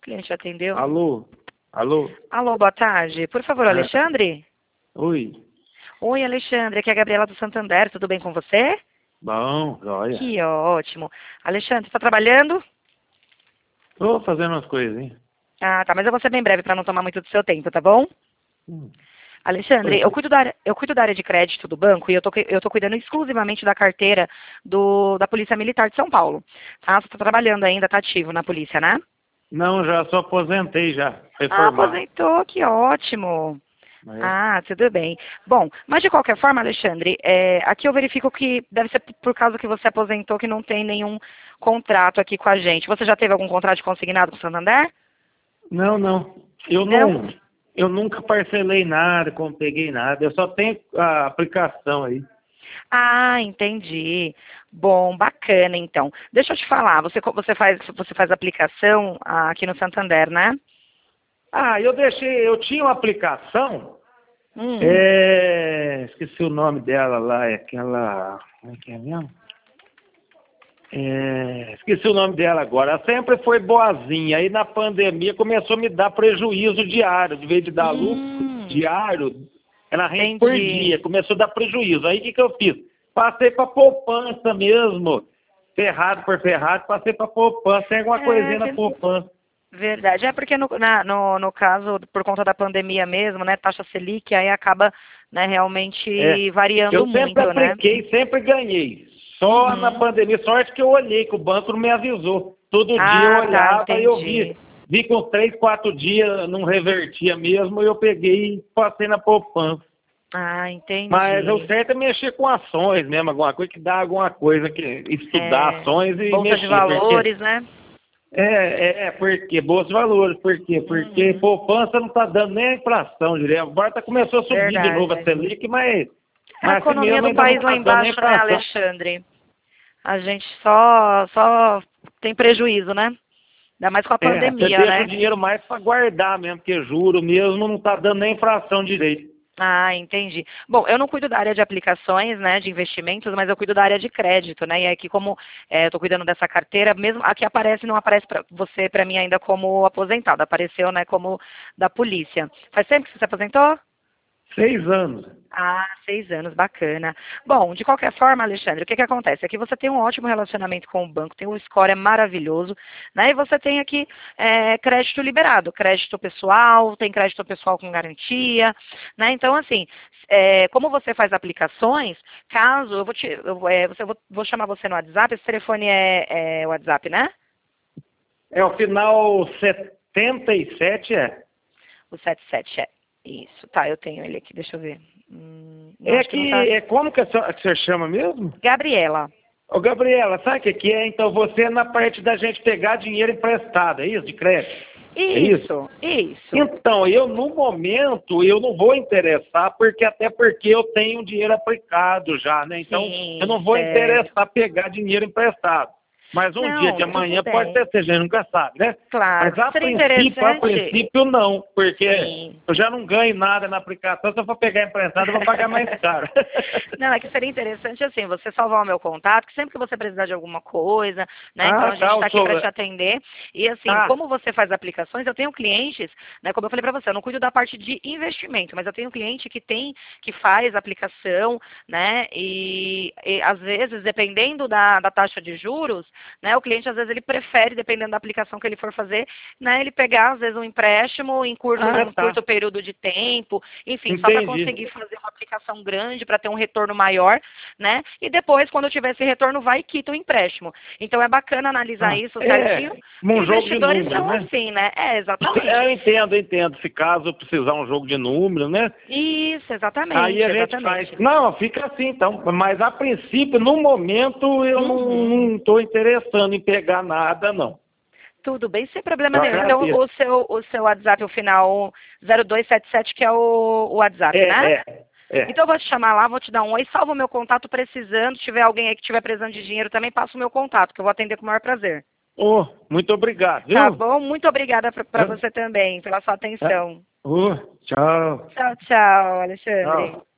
cliente atendeu. Alô? Alô? Alô, boa tarde. Por favor, Alexandre? Oi. Oi, Alexandre, aqui é a Gabriela do Santander, tudo bem com você? Bom, olha. Que ótimo. Alexandre, está trabalhando? Tô fazendo umas coisas, hein? Ah, tá, mas eu vou ser bem breve para não tomar muito do seu tempo, tá bom? Hum. Alexandre, Pois eu não. cuido da área de crédito do banco e eu tô cuidando exclusivamente da carteira da Polícia Militar de São Paulo. Tá? Você está trabalhando ainda, tá ativo na polícia, né? Não, já só aposentei já. Ah, Reformado. aposentou, que ótimo. É. Ah, tudo bem. Bom, mas de qualquer forma, Alexandre, aqui eu verifico que deve ser por causa que você aposentou que não tem nenhum contrato aqui com a gente. Você já teve algum contrato de consignado com o Santander? Não, não. Eu Não? não. Eu nunca parcelei nada, como peguei nada. Eu só tenho a aplicação aí. Ah, entendi. Bom, bacana então. Deixa eu te falar, você faz aplicação aqui no Santander, né? Ah, eu tinha uma aplicação. Hum, Esqueci o nome dela lá, é aquela. Como é que é mesmo? Esqueci o nome dela agora. Ela sempre foi boazinha. Aí na pandemia começou a me dar prejuízo diário. De vez de dar lucro diário, ela rende por entendi. dia. Começou a dar prejuízo. Aí o que eu fiz? Passei para poupança mesmo. Ferrado por ferrado, passei para poupança. Tem alguma É, coisinha na poupança. verdade. É porque no caso, por conta da pandemia mesmo, né, taxa Selic, aí acaba, né, É. realmente variando Eu sempre muito, né? apliquei, sempre ganhei. Só na Uhum. pandemia, sorte que eu olhei, que o banco não me avisou. Todo dia eu Ah, tá, olhava e eu entendi. vi que uns 3, 4 dias não revertia mesmo, eu peguei e passei na poupança. Ah, Mas o entendi. certo é mexer com ações mesmo, alguma coisa que dá alguma coisa, que estudar É, ações e bolsa de mexer, porque valores, né? porque bolsa de valores, por quê? Porque Uhum. poupança não está dando nem a inflação direto. Agora começou a subir de novo a Verdade. Selic, A mas assim economia mesmo do ainda não país lá está dando nem embaixo, né, inflação. Alexandre? A gente só tem prejuízo, né? Ainda mais com a Você pandemia, deixa o né? dinheiro mais para guardar mesmo, porque juro mesmo não está dando nem inflação direito. Ah, entendi. Bom, eu não cuido da área de aplicações, né, de investimentos, mas eu cuido da área de crédito, né? E aqui como eu estou cuidando dessa carteira, mesmo aqui aparece, não aparece para você, para mim ainda como aposentado, apareceu, né, como da polícia. Faz tempo que você se aposentou? 6 anos. Ah, 6 anos, bacana. Bom, de qualquer forma, Alexandre, o que que acontece? Aqui você tem um ótimo relacionamento com o banco, tem um score maravilhoso, né? E você tem aqui crédito liberado, crédito pessoal, tem crédito pessoal com garantia, né? Então, assim, como você faz aplicações, caso eu vou te, eu, você, vou chamar você no WhatsApp, esse telefone é WhatsApp, né? É o final 77, é. O 77 é. Isso, tá, eu tenho ele aqui, deixa eu ver. Não, acho que não tá. Como que você chama mesmo? Gabriela. Ô, Gabriela, sabe o que é? Então você é na parte da gente pegar dinheiro emprestado, é isso? De crédito? É isso? Isso, isso. Então, eu no momento, eu não vou interessar, até porque eu tenho dinheiro aplicado já, né? Então, eu Sim, não vou certo. interessar pegar dinheiro emprestado. Mas um dia de Não, tudo amanhã pode bem. ser, a gente nunca sabe, né? Claro. Mas Seria interessante? a princípio não, porque Sim. eu já não ganho nada na aplicação, se eu for pegar emprestado, eu vou pagar mais caro. Não, é que seria interessante assim, você salvar o meu contato, que sempre que você precisar de alguma coisa, né? Então Ah, a gente tá, está aqui para te atender. E assim, ah, como você faz aplicações, eu tenho clientes, né? Como eu falei para você, eu não cuido da parte de investimento, mas eu tenho cliente que faz aplicação, né? E às vezes, dependendo da taxa de juros, né? O cliente às vezes ele prefere, dependendo da aplicação que ele for fazer, né? Ele pegar às vezes um empréstimo em tá, curto período de tempo, enfim, só para entendi. conseguir fazer uma aplicação grande para ter um retorno maior, né? E depois, quando tiver esse retorno, vai e quita o empréstimo. Então é bacana analisar isso certinho. Como um jogo de Investidores números, são né? assim, né? É, exatamente. Eu entendo. Se caso precisar um jogo de números, né? Isso, Aí exatamente, a gente faz. exatamente. Não, fica assim então. Mas a princípio, no momento, eu Uhum. não estou interessando em pegar nada, não. Tudo bem, sem problema Eu nenhum. Então, agradeço. o seu WhatsApp, o final 0277, que é o WhatsApp, né? É, é, Então, é. eu vou te chamar lá, vou te dar um oi, salva o meu contato precisando. Se tiver alguém aí que estiver precisando de dinheiro também, passa o meu contato, que eu vou atender com o maior prazer. Oh, muito obrigado, Tá viu? bom? Muito obrigada para Ah, você também, pela sua ah, atenção. tchau. Tchau, tchau, Tchau. Alexandre.